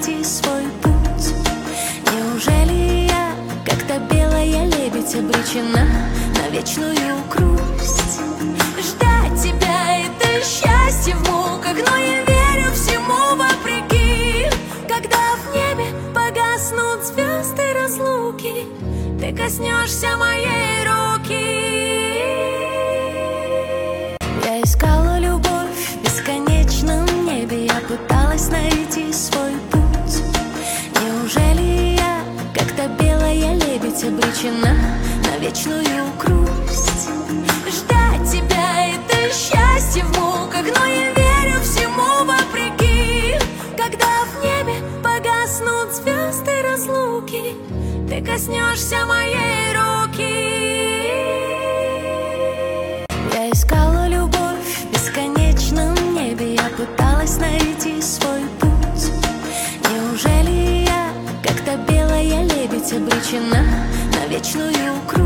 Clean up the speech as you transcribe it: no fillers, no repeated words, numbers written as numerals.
найти свой путь. Неужели я, как-то белая лебедь, обречена на вечную грусть? Ждать тебя — это счастье в муках, но я верю всему вопреки. Когда в небе погаснут звезды разлуки, ты коснешься моей руки. Я искала любовь в бесконечном небе, я пыталась найти свой путь. Неужели я, как-то белая лебедь, обречена на вечную грусть? Ждать тебя — это счастье в муках, но я верю всему вопреки. Когда в небе погаснут звезды разлуки, ты коснешься моей руки. Я искала любовь в бесконечном небе, я пыталась найти свой путь. Неужели я, как-то белая лебедь, обречена на вечную грусть?